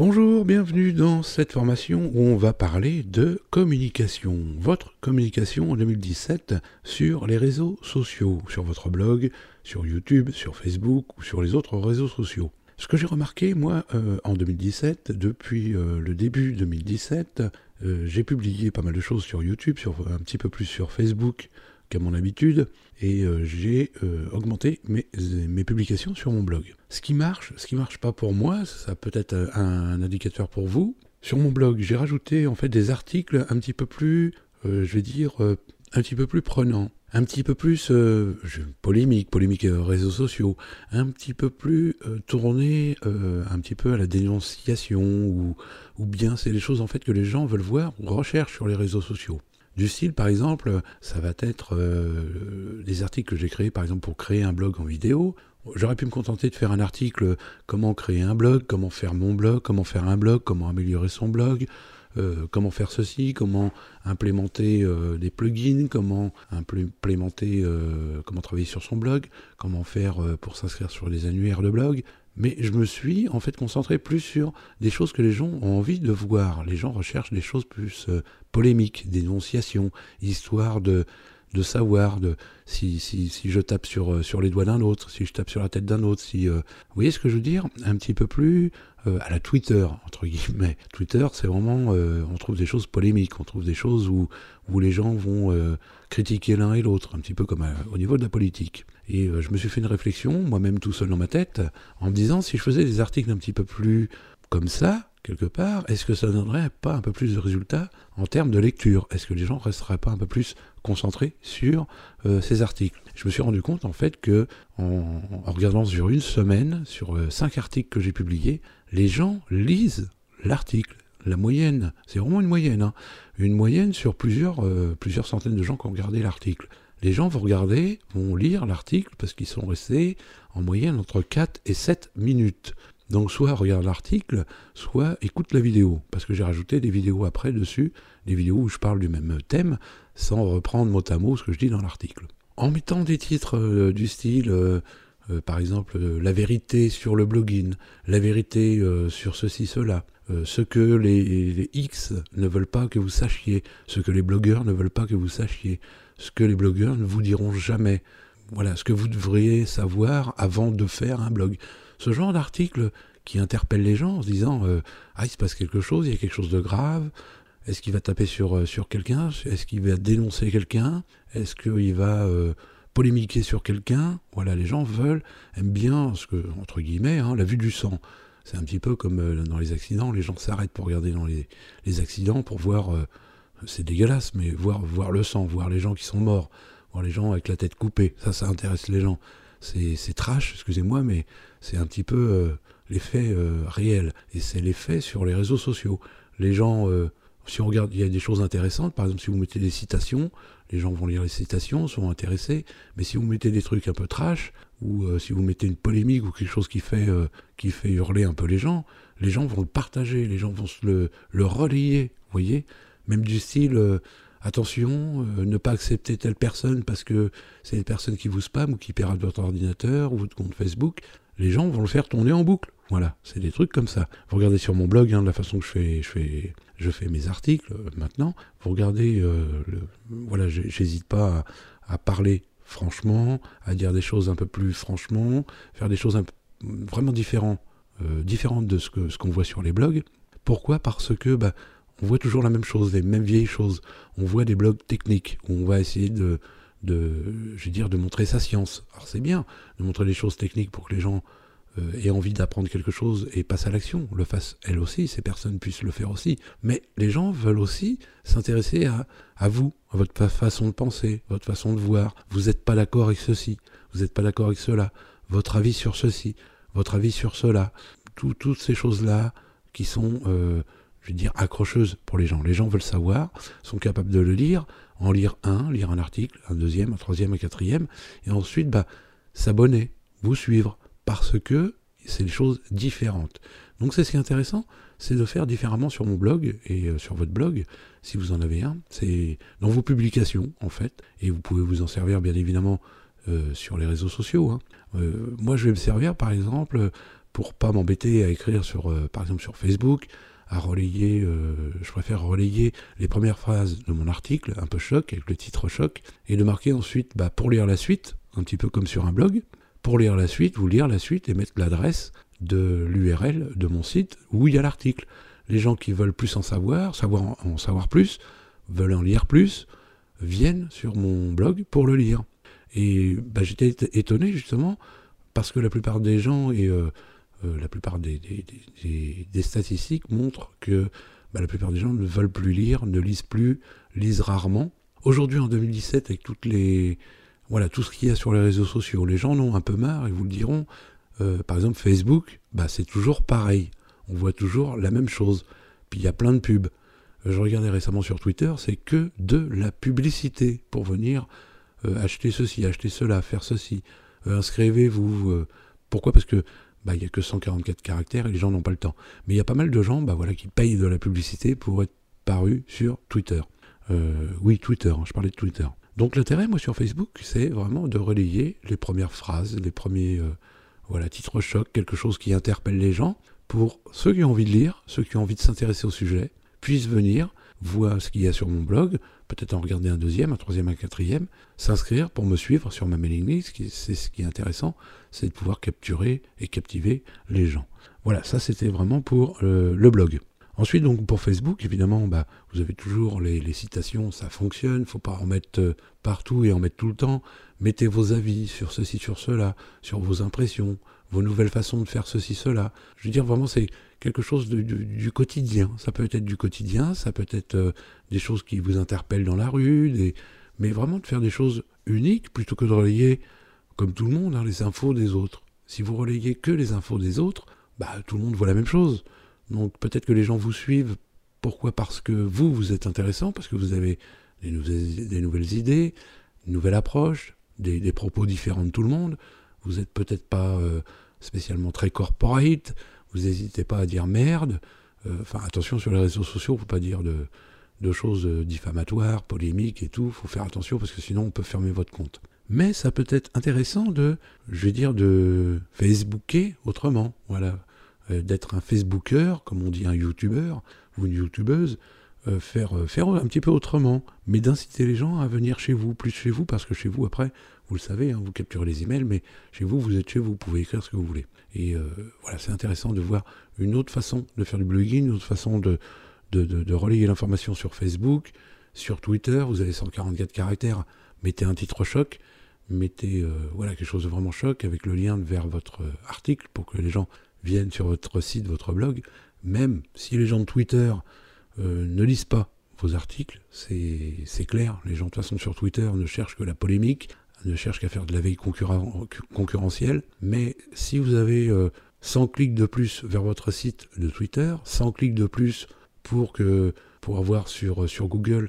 Bonjour, bienvenue dans cette formation où on va parler de communication. Votre communication en 2017 sur les réseaux sociaux, sur votre blog, sur YouTube, sur Facebook ou sur les autres réseaux sociaux. Ce que j'ai remarqué, moi, en 2017, depuis le début 2017, j'ai publié pas mal de choses sur YouTube, un petit peu plus sur Facebook qu'à mon habitude, et j'ai augmenté mes publications sur mon blog. Ce qui marche pas pour moi, ça peut être un indicateur pour vous. Sur mon blog, j'ai rajouté en fait des articles un petit peu plus, un petit peu plus prenants, un petit peu plus polémique réseaux sociaux, un petit peu plus tourné un petit peu à la dénonciation, ou bien c'est des choses en fait que les gens veulent voir ou recherchent sur les réseaux sociaux. Du style, par exemple, ça va être des articles que j'ai créés, par exemple, pour créer un blog en vidéo. J'aurais pu me contenter de faire un article comment créer un blog, comment faire mon blog, comment faire un blog, comment améliorer son blog, comment faire ceci, comment implémenter des plugins, comment travailler sur son blog, comment faire pour s'inscrire sur des annuaires de blog. Mais je me suis en fait concentré plus sur des choses que les gens ont envie de voir. Les gens recherchent des choses plus polémiques, dénonciations, histoire de savoir si je tape sur les doigts d'un autre, si je tape sur la tête d'un autre, vous voyez ce que je veux dire? Un petit peu plus à la Twitter, entre guillemets. Twitter, c'est vraiment, on trouve des choses polémiques, on trouve des choses où les gens vont critiquer l'un et l'autre, un petit peu comme au niveau de la politique. Et je me suis fait une réflexion, moi-même tout seul dans ma tête, en me disant, si je faisais des articles un petit peu plus comme ça, quelque part, est-ce que ça donnerait pas un peu plus de résultats en termes de lecture? Est-ce que les gens resteraient pas un peu plus concentrés sur ces articles? Je me suis rendu compte en fait que en regardant sur une semaine, sur 5 articles que j'ai publiés, les gens lisent l'article. La moyenne, c'est vraiment une moyenne, hein, une moyenne sur plusieurs centaines de gens qui ont regardé l'article. Les gens vont lire l'article parce qu'ils sont restés en moyenne entre 4 et 7 minutes. Donc soit regarde l'article, soit écoute la vidéo, parce que j'ai rajouté des vidéos après dessus, des vidéos où je parle du même thème, sans reprendre mot à mot ce que je dis dans l'article. En mettant des titres du style, par exemple, la vérité sur le blogging, la vérité sur ceci, cela, ce que les X ne veulent pas que vous sachiez, ce que les blogueurs ne veulent pas que vous sachiez, ce que les blogueurs ne vous diront jamais. Voilà, ce que vous devriez savoir avant de faire un blog. Ce genre d'article qui interpelle les gens en se disant il se passe quelque chose, il y a quelque chose de grave. Est-ce qu'il va taper sur quelqu'un? Est-ce qu'il va dénoncer quelqu'un? Est-ce qu'il va polémiquer sur quelqu'un? Voilà, les gens aiment bien, entre guillemets, la vue du sang. C'est un petit peu comme dans les accidents, les gens s'arrêtent pour regarder dans les accidents, pour voir, c'est dégueulasse, mais voir le sang, voir les gens qui sont morts, voir les gens avec la tête coupée, ça intéresse les gens. C'est trash, excusez-moi, mais c'est un petit peu l'effet réel. Et c'est l'effet sur les réseaux sociaux. Les gens, si on regarde, il y a des choses intéressantes. Par exemple, si vous mettez des citations, les gens vont lire les citations, sont intéressés. Mais si vous mettez des trucs un peu trash, ou si vous mettez une polémique ou quelque chose qui fait hurler un peu les gens vont le partager, les gens vont le relayer, vous voyez. Même du style... attention, ne pas accepter telle personne parce que c'est une personne qui vous spam ou qui piratent votre ordinateur ou votre compte Facebook. Les gens vont le faire tourner en boucle. Voilà, c'est des trucs comme ça. Vous regardez sur mon blog, de la façon que je fais mes articles maintenant. Vous regardez, voilà, j'hésite pas à parler franchement, à dire des choses un peu plus franchement, faire des choses vraiment différentes de ce qu'on voit sur les blogs. Pourquoi? Parce que on voit toujours la même chose, les mêmes vieilles choses. On voit des blogs techniques où on va essayer de montrer sa science. Alors c'est bien de montrer des choses techniques pour que les gens aient envie d'apprendre quelque chose et passent à l'action, le fassent elles aussi, ces personnes puissent le faire aussi. Mais les gens veulent aussi s'intéresser à vous, à votre façon de penser, votre façon de voir. Vous n'êtes pas d'accord avec ceci, vous n'êtes pas d'accord avec cela, votre avis sur ceci, votre avis sur cela. Toutes ces choses-là qui sont... accrocheuse pour les gens. Les gens veulent savoir, sont capables de le lire, lire un article, un deuxième, un troisième, un quatrième, et ensuite s'abonner, vous suivre, parce que c'est des choses différentes. Donc c'est ce qui est intéressant, c'est de faire différemment sur mon blog et sur votre blog, si vous en avez un. C'est dans vos publications, en fait, et vous pouvez vous en servir, bien évidemment, sur les réseaux sociaux. Moi, je vais me servir, par exemple, pour pas m'embêter à écrire par exemple sur Facebook, à relayer, je préfère relayer les premières phrases de mon article, un peu choc, avec le titre choc, et de marquer ensuite, pour lire la suite, un petit peu comme sur un blog, pour lire la suite, vous lire la suite et mettre l'adresse de l'URL de mon site où il y a l'article. Les gens qui veulent plus en savoir plus, veulent en lire plus, viennent sur mon blog pour le lire. Et j'étais étonné justement parce que la plupart des gens et la plupart des statistiques montrent que la plupart des gens ne veulent plus lire, ne lisent plus, lisent rarement. Aujourd'hui en 2017 avec tout ce qu'il y a sur les réseaux sociaux, les gens en ont un peu marre, ils vous le diront. Par exemple Facebook, c'est toujours pareil. On voit toujours la même chose. Puis il y a plein de pubs. Je regardais récemment sur Twitter, c'est que de la publicité pour venir acheter ceci, acheter cela, faire ceci. Inscrivez-vous. Pourquoi ? Parce que il n'y a que 144 caractères et les gens n'ont pas le temps. Mais il y a pas mal de gens qui payent de la publicité pour être parus sur Twitter. Oui, Twitter, je parlais de Twitter. Donc l'intérêt, moi, sur Facebook, c'est vraiment de relayer les premières phrases, les premiers titres chocs, quelque chose qui interpelle les gens, pour ceux qui ont envie de lire, ceux qui ont envie de s'intéresser au sujet, puissent venir, voir ce qu'il y a sur mon blog, peut-être en regarder un deuxième, un troisième, un quatrième, s'inscrire pour me suivre sur ma mailing list. C'est ce qui est intéressant, c'est de pouvoir capturer et captiver les gens. Voilà, ça c'était vraiment pour le blog. Ensuite, donc pour Facebook, évidemment, vous avez toujours les citations, ça fonctionne, il ne faut pas en mettre partout et en mettre tout le temps. Mettez vos avis sur ceci, sur cela, sur vos impressions, vos nouvelles façons de faire ceci, cela. Je veux dire, vraiment, c'est quelque chose du quotidien. Ça peut être du quotidien, ça peut être des choses qui vous interpellent dans la rue, mais vraiment de faire des choses uniques plutôt que de relayer, comme tout le monde, les infos des autres. Si vous relayez que les infos des autres, tout le monde voit la même chose. Donc peut-être que les gens vous suivent. Pourquoi ? Parce que vous êtes intéressant, parce que vous avez des nouvelles idées, une nouvelle approche, des propos différents de tout le monde. Vous n'êtes peut-être pas spécialement très corporate, vous n'hésitez pas à dire merde. Attention sur les réseaux sociaux, il ne faut pas dire de choses diffamatoires, polémiques et tout. Il faut faire attention parce que sinon on peut fermer votre compte. Mais ça peut être intéressant de Facebooker autrement. Voilà. D'être un Facebooker, comme on dit un YouTuber ou une YouTubeuse, faire un petit peu autrement, mais d'inciter les gens à venir chez vous, plus chez vous, parce que chez vous, après, vous le savez, vous capturez les emails, mais chez vous, vous êtes chez vous pouvez écrire ce que vous voulez. Et c'est intéressant de voir une autre façon de faire du blogging, une autre façon de relayer l'information sur Facebook, sur Twitter. Vous avez 144 caractères, mettez un titre choc, mettez quelque chose de vraiment choc avec le lien vers votre article pour que les gens viennent sur votre site, votre blog. Même si les gens de Twitter ne lisent pas vos articles, c'est clair. Les gens de toute façon sur Twitter ne cherchent que la polémique, ne cherchent qu'à faire de la veille concurrentielle. Mais si vous avez 100 clics de plus vers votre site de Twitter, 100 clics de plus pour avoir sur Google,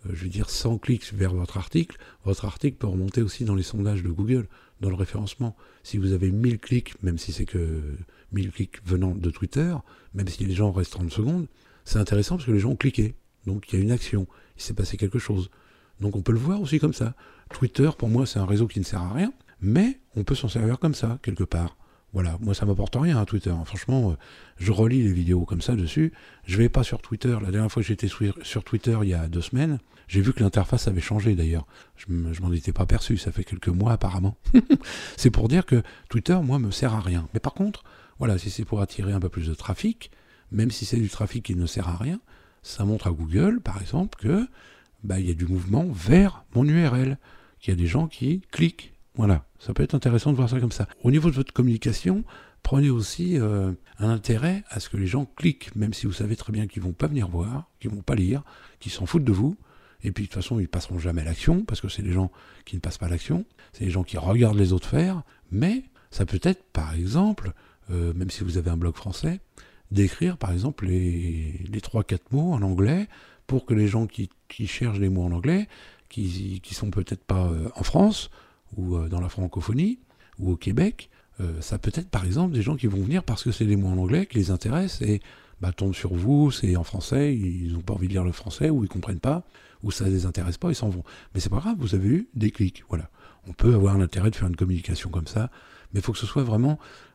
100 clics vers votre article peut remonter aussi dans les sondages de Google, dans le référencement. Si vous avez 1000 clics, même si c'est que 1000 clics venant de Twitter, même si les gens restent 30 secondes, c'est intéressant parce que les gens ont cliqué. Donc il y a une action, il s'est passé quelque chose. Donc on peut le voir aussi comme ça. Twitter, pour moi, c'est un réseau qui ne sert à rien, mais on peut s'en servir comme ça, quelque part. Voilà, moi ça m'apporte rien, Twitter. Franchement, je relis les vidéos comme ça dessus. Je vais pas sur Twitter. La dernière fois que j'étais sur Twitter, il y a 2 semaines, j'ai vu que l'interface avait changé d'ailleurs. Je m'en étais pas perçu, ça fait quelques mois apparemment. C'est pour dire que Twitter, moi, me sert à rien. Mais par contre, si c'est pour attirer un peu plus de trafic, même si c'est du trafic qui ne sert à rien, ça montre à Google, par exemple, que il y a du mouvement vers mon URL, qu'il y a des gens qui cliquent. Voilà, ça peut être intéressant de voir ça comme ça. Au niveau de votre communication, prenez aussi un intérêt à ce que les gens cliquent, même si vous savez très bien qu'ils ne vont pas venir voir, qu'ils ne vont pas lire, qu'ils s'en foutent de vous. Et puis de toute façon, ils ne passeront jamais à l'action, parce que c'est des gens qui ne passent pas à l'action, c'est des gens qui regardent les autres faire, mais ça peut être, par exemple, même si vous avez un blog français, d'écrire par exemple les 3-4 mots en anglais pour que les gens qui cherchent les mots en anglais, qui sont peut-être pas en France ou dans la francophonie ou au Québec, ça peut être par exemple des gens qui vont venir parce que c'est des mots en anglais qui les intéressent et tombent sur vous, c'est en français, ils n'ont pas envie de lire le français ou ils comprennent pas ou ça les intéresse pas, ils s'en vont. Mais c'est pas grave, vous avez eu des clics, voilà. On peut avoir l'intérêt de faire une communication comme ça, mais il faut que ce soit vraiment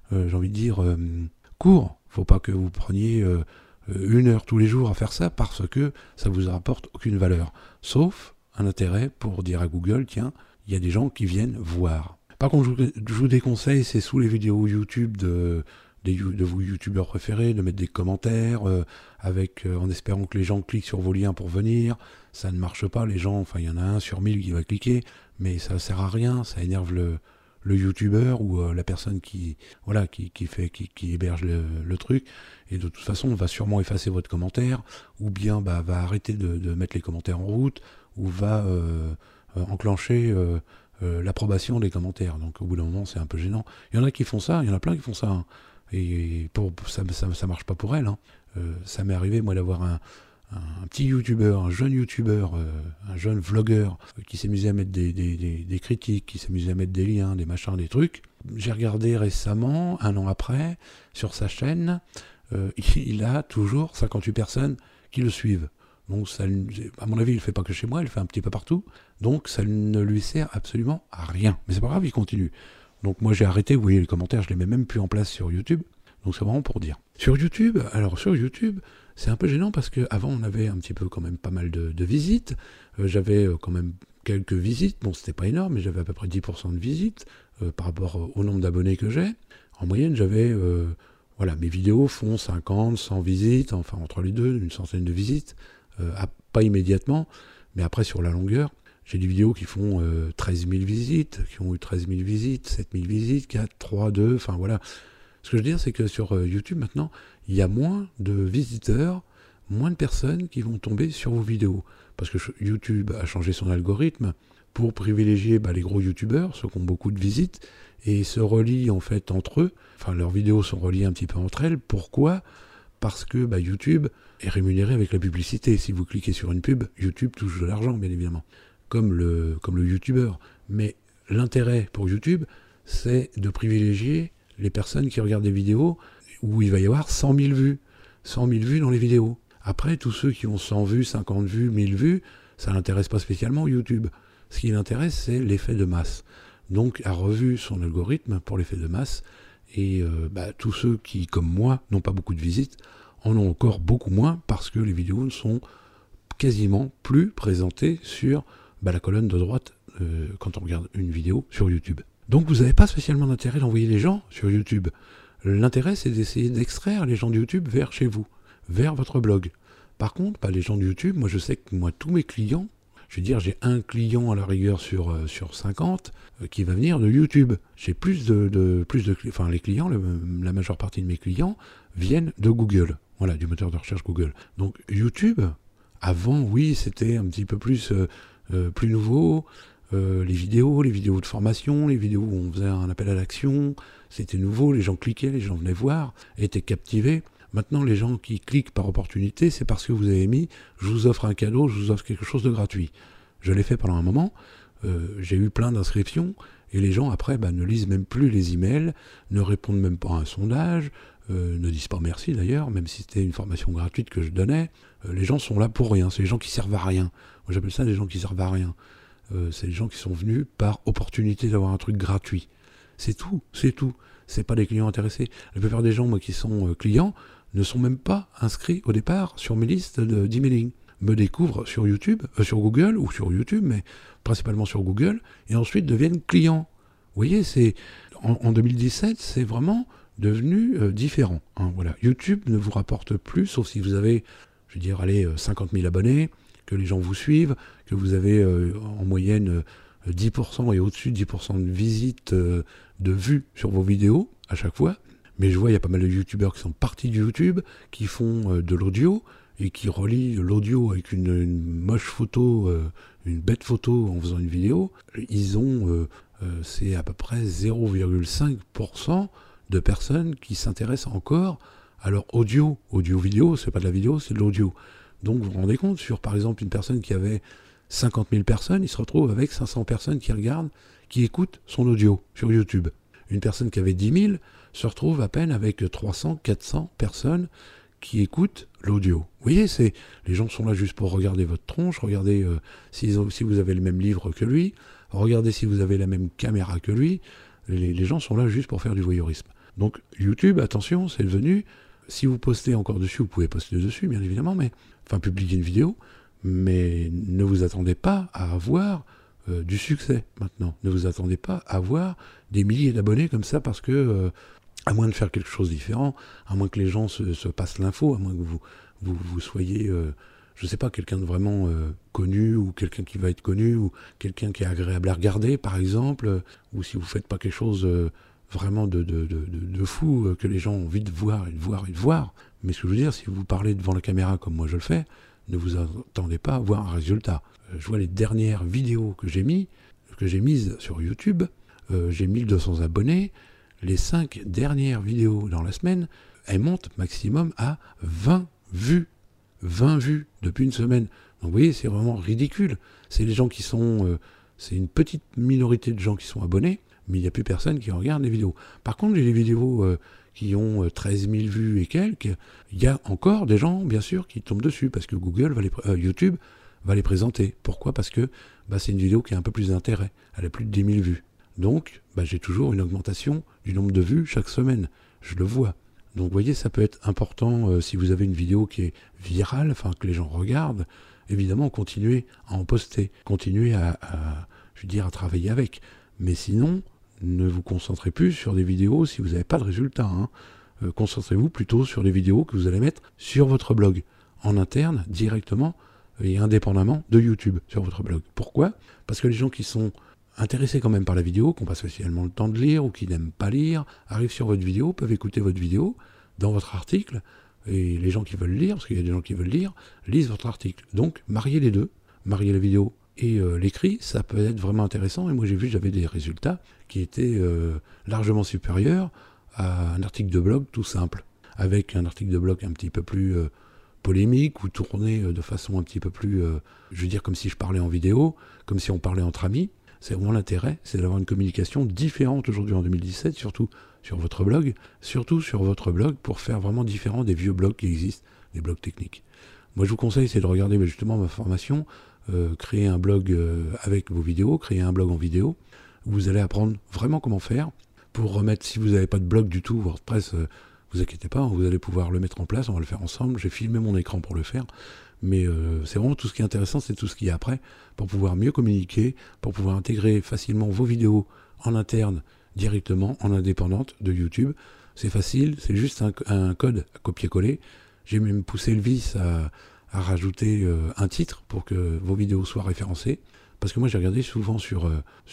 j'ai envie de dire, court. Faut pas que vous preniez 1 heure tous les jours à faire ça parce que ça vous rapporte aucune valeur. Sauf un intérêt pour dire à Google, tiens, il y a des gens qui viennent voir. Par contre, je vous déconseille, c'est sous les vidéos YouTube de vos youtubeurs préférés, de mettre des commentaires en espérant que les gens cliquent sur vos liens pour venir. Ça ne marche pas, les gens, enfin il y en a 1 sur 1000 qui va cliquer, mais ça ne sert à rien, ça énerve le youtubeur ou la personne qui héberge le truc, et de toute façon on va sûrement effacer votre commentaire, ou bien va arrêter de mettre les commentaires en route, ou va enclencher l'approbation des commentaires. Donc au bout d'un moment c'est un peu gênant. Il y en a qui font ça, il y en a plein qui font ça, hein. Et ça marche pas pour elle, hein. Ça m'est arrivé moi d'avoir un petit youtubeur, un jeune vlogueur qui s'amusait à mettre des critiques, qui s'amusait à mettre des liens, des machins, des trucs. J'ai regardé récemment, 1 an après, sur sa chaîne, il a toujours 58 personnes qui le suivent. Donc ça, à mon avis, il ne le fait pas que chez moi, il le fait un petit peu partout. Donc ça ne lui sert absolument à rien. Mais c'est pas grave, il continue. Donc moi j'ai arrêté, vous voyez les commentaires, je les mets même plus en place sur YouTube. Donc c'est vraiment pour dire. Sur YouTube, c'est un peu gênant parce qu'avant on avait un petit peu quand même pas mal de visites. J'avais quand même quelques visites, bon c'était pas énorme, mais j'avais à peu près 10% de visites par rapport au nombre d'abonnés que j'ai. En moyenne j'avais, mes vidéos font 50, 100 visites, enfin entre les deux, une centaine de visites. Pas immédiatement, mais après sur la longueur. J'ai des vidéos qui font 13 000 visites, qui ont eu 13 000 visites, 7 000 visites, 4, 3, 2, enfin voilà. Ce que je veux dire, c'est que sur YouTube, maintenant, il y a moins de visiteurs, moins de personnes qui vont tomber sur vos vidéos. Parce que YouTube a changé son algorithme pour privilégier les gros YouTubeurs, ceux qui ont beaucoup de visites, et se relient en fait entre eux. Enfin, leurs vidéos sont reliées un petit peu entre elles. Pourquoi ? Parce que YouTube est rémunéré avec la publicité. Si vous cliquez sur une pub, YouTube touche de l'argent, bien évidemment. Comme le youtubeur. Mais l'intérêt pour YouTube, c'est de privilégier les personnes qui regardent des vidéos où il va y avoir 100 000 vues. 100 000 vues dans les vidéos. Après, tous ceux qui ont 100 vues, 50 vues, 1000 vues, ça n'intéresse pas spécialement YouTube. Ce qui l'intéresse, c'est l'effet de masse. Donc, a revu son algorithme pour l'effet de masse. Et tous ceux qui, comme moi, n'ont pas beaucoup de visites, en ont encore beaucoup moins parce que les vidéos ne sont quasiment plus présentées sur la colonne de droite quand on regarde une vidéo sur YouTube. Donc vous n'avez pas spécialement d'intérêt d'envoyer les gens sur YouTube. L'intérêt, c'est d'essayer d'extraire les gens de YouTube vers chez vous, vers votre blog. Par contre, les gens de YouTube, moi je sais que tous mes clients, je veux dire, j'ai un client à la rigueur sur 50 qui va venir de YouTube. J'ai les clients, la majeure partie de mes clients viennent de Google, voilà, du moteur de recherche Google. Donc YouTube, avant, oui, c'était un petit peu plus nouveau. Les vidéos de formation, les vidéos où on faisait un appel à l'action, c'était nouveau, les gens cliquaient, les gens venaient voir, étaient captivés. Maintenant, les gens qui cliquent par opportunité, c'est parce que vous avez mis « je vous offre un cadeau, je vous offre quelque chose de gratuit ». Je l'ai fait pendant un moment, j'ai eu plein d'inscriptions, et les gens après ne lisent même plus les emails, ne répondent même pas à un sondage, ne disent pas merci d'ailleurs, même si c'était une formation gratuite que je donnais. Les gens sont là pour rien, c'est les gens qui servent à rien. Moi j'appelle ça des gens qui servent à rien. C'est les gens qui sont venus par opportunité d'avoir un truc gratuit. C'est tout. C'est pas des clients intéressés. La plupart des gens, moi, qui sont clients, ne sont même pas inscrits au départ sur mes listes d'emailing. Me découvrent sur YouTube, sur Google ou sur YouTube, mais principalement sur Google, et ensuite deviennent clients. Vous voyez, en 2017, c'est vraiment devenu différent. Hein, voilà. YouTube ne vous rapporte plus, sauf si vous avez, 50 000 abonnés, que les gens vous suivent, que vous avez en moyenne 10% et au-dessus de 10% de visites, de vues sur vos vidéos à chaque fois. Mais je vois, il y a pas mal de youtubeurs qui sont partis de YouTube, qui font de l'audio, et qui relient l'audio avec une moche photo, une bête photo en faisant une vidéo. Ils ont, c'est à peu près 0,5% de personnes qui s'intéressent encore à leur audio-vidéo, c'est pas de la vidéo, c'est de l'audio. Donc vous vous rendez compte, sur par exemple une personne qui avait 50 000 personnes, il se retrouve avec 500 personnes qui regardent, qui écoutent son audio sur YouTube. Une personne qui avait 10 000 se retrouve à peine avec 300, 400 personnes qui écoutent l'audio. Vous voyez, les gens sont là juste pour regarder votre tronche, regarder si vous avez le même livre que lui, regarder si vous avez la même caméra que lui. Les gens sont là juste pour faire du voyeurisme. Donc YouTube, attention, c'est devenu, si vous postez encore dessus, vous pouvez poster dessus, bien évidemment, enfin publier une vidéo, mais ne vous attendez pas à avoir du succès maintenant. Ne vous attendez pas à avoir des milliers d'abonnés comme ça parce que, à moins de faire quelque chose de différent, à moins que les gens se passent l'info, à moins que vous soyez, je ne sais pas, quelqu'un de vraiment connu, ou quelqu'un qui va être connu, ou quelqu'un qui est agréable à regarder, par exemple, ou si vous ne faites pas quelque chose vraiment de fou, que les gens ont envie de voir et de voir et de voir. Mais ce que je veux dire, si vous parlez devant la caméra comme moi je le fais, ne vous attendez pas à voir un résultat. Je vois les dernières vidéos que j'ai mises sur YouTube, j'ai 1200 abonnés, les 5 dernières vidéos dans la semaine, elles montent maximum à 20 vues. 20 vues depuis une semaine. Donc vous voyez, c'est vraiment ridicule. C'est les gens qui sont... c'est une petite minorité de gens qui sont abonnés, mais il n'y a plus personne qui regarde les vidéos. Par contre, j'ai des vidéos qui ont 13 000 vues et quelques. Il y a encore des gens, bien sûr, qui tombent dessus, parce que YouTube va les présenter. Pourquoi ? Parce que c'est une vidéo qui a un peu plus d'intérêt. Elle a plus de 10 000 vues. Donc, j'ai toujours une augmentation du nombre de vues chaque semaine. Je le vois. Donc, vous voyez, ça peut être important si vous avez une vidéo qui est virale, enfin, que les gens regardent. Évidemment, continuez à en poster. Continuez à travailler avec. Mais sinon, ne vous concentrez plus sur des vidéos si vous n'avez pas de résultat. Concentrez-vous plutôt sur les vidéos que vous allez mettre sur votre blog, en interne, directement et indépendamment de YouTube, sur votre blog. Pourquoi ? Parce que les gens qui sont intéressés quand même par la vidéo, qui n'ont pas spécialement le temps de lire ou qui n'aiment pas lire, arrivent sur votre vidéo, peuvent écouter votre vidéo dans votre article, et les gens qui veulent lire, parce qu'il y a des gens qui veulent lire, lisent votre article. Donc, mariez les deux, mariez la vidéo et l'écrit, ça peut être vraiment intéressant. Et moi, j'ai vu, j'avais des résultats qui étaient largement supérieurs à un article de blog tout simple, avec un article de blog un petit peu plus polémique ou tourné de façon un petit peu plus, je veux dire, comme si je parlais en vidéo, comme si on parlait entre amis. C'est vraiment l'intérêt, c'est d'avoir une communication différente aujourd'hui en 2017, surtout sur votre blog, pour faire vraiment différent des vieux blogs qui existent, des blogs techniques. Moi, je vous conseille, c'est de regarder justement ma formation, créer un blog avec vos vidéos, créer un blog en vidéo, où vous allez apprendre vraiment comment faire pour remettre, si vous n'avez pas de blog du tout, WordPress, vous inquiétez pas, vous allez pouvoir le mettre en place, on va le faire ensemble, j'ai filmé mon écran pour le faire, mais c'est vraiment tout ce qui est intéressant, c'est tout ce qu'il y a après, pour pouvoir mieux communiquer, pour pouvoir intégrer facilement vos vidéos en interne, directement, en indépendante de YouTube. C'est facile, c'est juste un code à copier-coller. J'ai même poussé le vice à rajouter un titre pour que vos vidéos soient référencées, parce que moi j'ai regardé souvent sur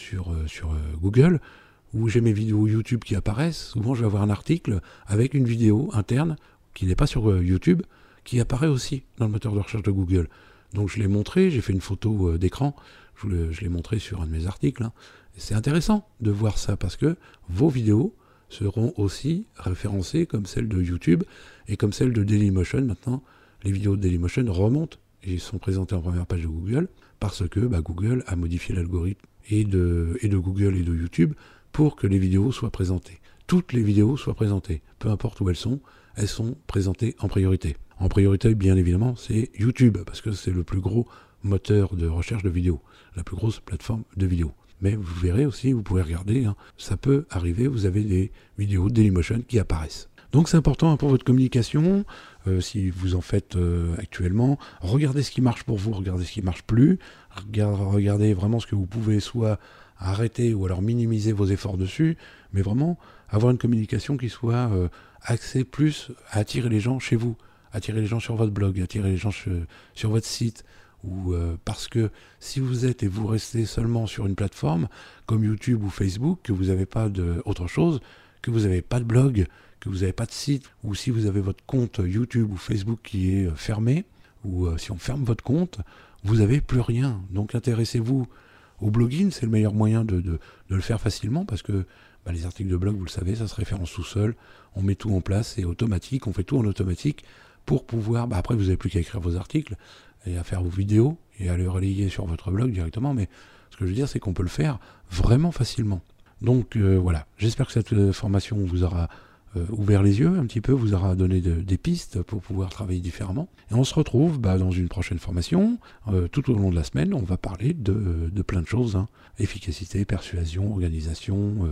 Google, où j'ai mes vidéos YouTube qui apparaissent, souvent je vais avoir un article avec une vidéo interne qui n'est pas sur YouTube, qui apparaît aussi dans le moteur de recherche de Google. Donc je l'ai montré, j'ai fait une photo d'écran, je l'ai montré sur un de mes articles. C'est intéressant de voir ça, parce que vos vidéos seront aussi référencées comme celles de YouTube et comme celles de Dailymotion. Maintenant, les vidéos de Dailymotion remontent et sont présentées en première page de Google, parce que Google a modifié l'algorithme et de Google et de YouTube pour que les vidéos soient présentées. Toutes les vidéos soient présentées, peu importe où elles sont présentées en priorité. En priorité, bien évidemment, c'est YouTube, parce que c'est le plus gros moteur de recherche de vidéos, la plus grosse plateforme de vidéos. Mais vous verrez aussi, vous pouvez regarder, ça peut arriver, vous avez des vidéos de Dailymotion qui apparaissent. Donc c'est important pour votre communication, si vous en faites actuellement, regardez ce qui marche pour vous, regardez ce qui ne marche plus, regardez vraiment ce que vous pouvez soit arrêter ou alors minimiser vos efforts dessus, mais vraiment avoir une communication qui soit axée plus à attirer les gens chez vous, attirer les gens sur votre blog, attirer les gens sur votre site, ou parce que si vous êtes et vous restez seulement sur une plateforme comme YouTube ou Facebook, que vous n'avez pas autre chose, que vous n'avez pas de blog, que vous n'avez pas de site, ou si vous avez votre compte YouTube ou Facebook qui est fermé, ou si on ferme votre compte, vous n'avez plus rien. Donc intéressez-vous au blogging, c'est le meilleur moyen de le faire facilement, parce que les articles de blog, vous le savez, ça se référence tout seul, on met tout en place, c'est automatique, on fait tout en automatique pour pouvoir, après vous n'avez plus qu'à écrire vos articles et à faire vos vidéos et à les relayer sur votre blog directement, mais ce que je veux dire, c'est qu'on peut le faire vraiment facilement. Donc voilà, j'espère que cette formation vous aura ouvert les yeux un petit peu, vous aura donné des pistes pour pouvoir travailler différemment. Et on se retrouve dans une prochaine formation, tout au long de la semaine, on va parler de plein de choses, efficacité, persuasion, organisation,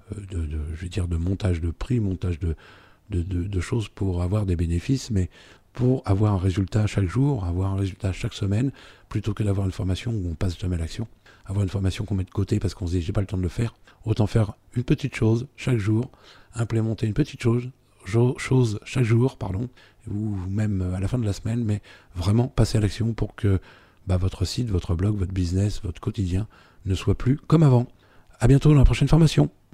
je vais dire, de montage de prix, montage de choses pour avoir des bénéfices, mais pour avoir un résultat chaque jour, avoir un résultat chaque semaine, plutôt que d'avoir une formation où on passe jamais à l'action, avoir une formation qu'on met de côté parce qu'on se dit j'ai pas le temps de le faire, autant faire une petite chose chaque jour, implémenter une petite chose chaque jour, ou même à la fin de la semaine, mais vraiment passer à l'action pour que votre site, votre blog, votre business, votre quotidien ne soit plus comme avant. À bientôt dans la prochaine formation.